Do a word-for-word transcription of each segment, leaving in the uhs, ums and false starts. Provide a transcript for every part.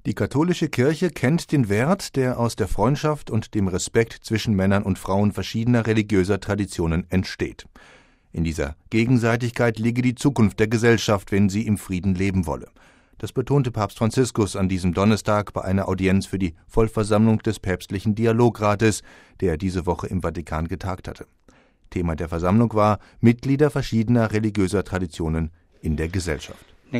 Die katholische Kirche kennt den Wert, der aus der Freundschaft und dem Respekt zwischen Männern und Frauen verschiedener religiöser Traditionen entsteht. In dieser Gegenseitigkeit liege die Zukunft der Gesellschaft, wenn sie im Frieden leben wolle. Das betonte Papst Franziskus an diesem Donnerstag bei einer Audienz für die Vollversammlung des päpstlichen Dialogrates, der diese Woche im Vatikan getagt hatte. Thema der Versammlung war Mitglieder verschiedener religiöser Traditionen in der Gesellschaft.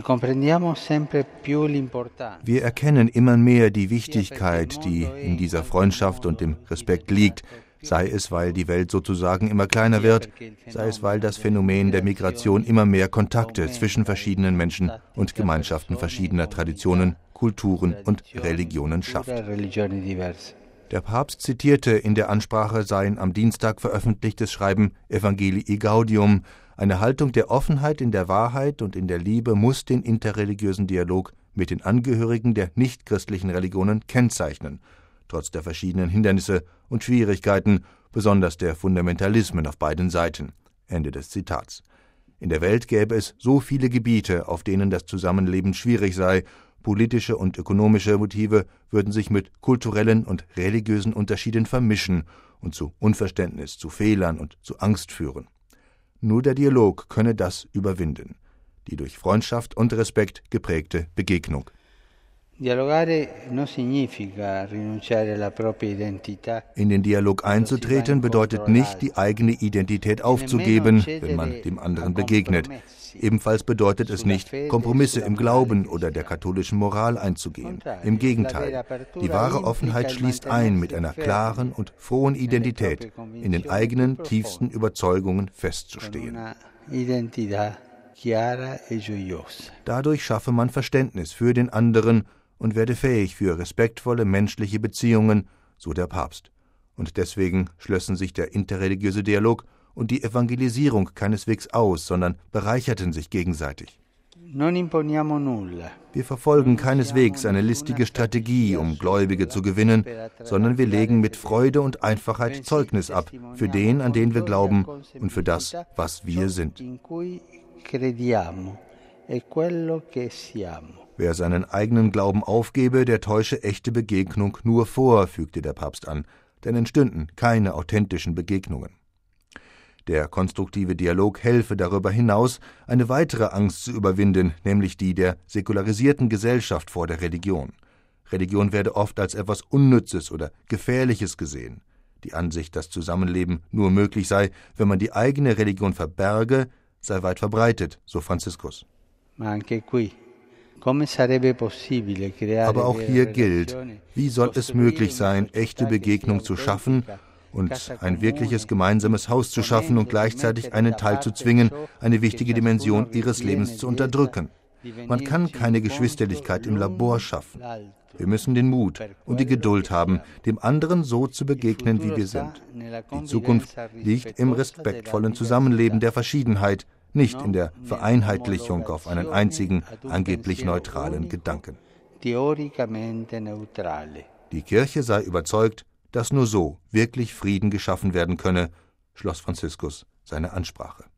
Wir erkennen immer mehr die Wichtigkeit, die in dieser Freundschaft und dem Respekt liegt, sei es, weil die Welt sozusagen immer kleiner wird, sei es, weil das Phänomen der Migration immer mehr Kontakte zwischen verschiedenen Menschen und Gemeinschaften verschiedener Traditionen, Kulturen und Religionen schafft. Der Papst zitierte in der Ansprache sein am Dienstag veröffentlichtes Schreiben Evangelii Gaudium. Eine Haltung der Offenheit in der Wahrheit und in der Liebe muss den interreligiösen Dialog mit den Angehörigen der nichtchristlichen Religionen kennzeichnen, trotz der verschiedenen Hindernisse und Schwierigkeiten, besonders der Fundamentalismen auf beiden Seiten. Ende des Zitats. In der Welt gäbe es so viele Gebiete, auf denen das Zusammenleben schwierig sei. Politische und ökonomische Motive würden sich mit kulturellen und religiösen Unterschieden vermischen und zu Unverständnis, zu Fehlern und zu Angst führen. Nur der Dialog könne das überwinden, die durch Freundschaft und Respekt geprägte Begegnung. In den Dialog einzutreten bedeutet nicht, die eigene Identität aufzugeben, wenn man dem anderen begegnet. Ebenfalls bedeutet es nicht, Kompromisse im Glauben oder der katholischen Moral einzugehen. Im Gegenteil, die wahre Offenheit schließt ein, mit einer klaren und frohen Identität in den eigenen tiefsten Überzeugungen festzustehen. Dadurch schaffe man Verständnis für den anderen und werde fähig für respektvolle menschliche Beziehungen, so der Papst. Und deswegen schlössen sich der interreligiöse Dialog und die Evangelisierung keineswegs aus, sondern bereicherten sich gegenseitig. Wir verfolgen keineswegs eine listige Strategie, um Gläubige zu gewinnen, sondern wir legen mit Freude und Einfachheit Zeugnis ab für den, an den wir glauben und für das, was wir sind. Wer seinen eigenen Glauben aufgebe, der täusche echte Begegnung nur vor, fügte der Papst an, denn entstünden keine authentischen Begegnungen. Der konstruktive Dialog helfe darüber hinaus, eine weitere Angst zu überwinden, nämlich die der säkularisierten Gesellschaft vor der Religion. Religion werde oft als etwas Unnützes oder Gefährliches gesehen. Die Ansicht, dass Zusammenleben nur möglich sei, wenn man die eigene Religion verberge, sei weit verbreitet, so Franziskus. Aber auch hier gilt, wie soll es möglich sein, echte Begegnung zu schaffen und ein wirkliches gemeinsames Haus zu schaffen und gleichzeitig einen Teil zu zwingen, eine wichtige Dimension ihres Lebens zu unterdrücken. Man kann keine Geschwisterlichkeit im Labor schaffen. Wir müssen den Mut und die Geduld haben, dem anderen so zu begegnen, wie wir sind. Die Zukunft liegt im respektvollen Zusammenleben der Verschiedenheit, nicht in der Vereinheitlichung auf einen einzigen, angeblich neutralen Gedanken. Die Kirche sei überzeugt, dass nur so wirklich Frieden geschaffen werden könne, schloss Franziskus seine Ansprache.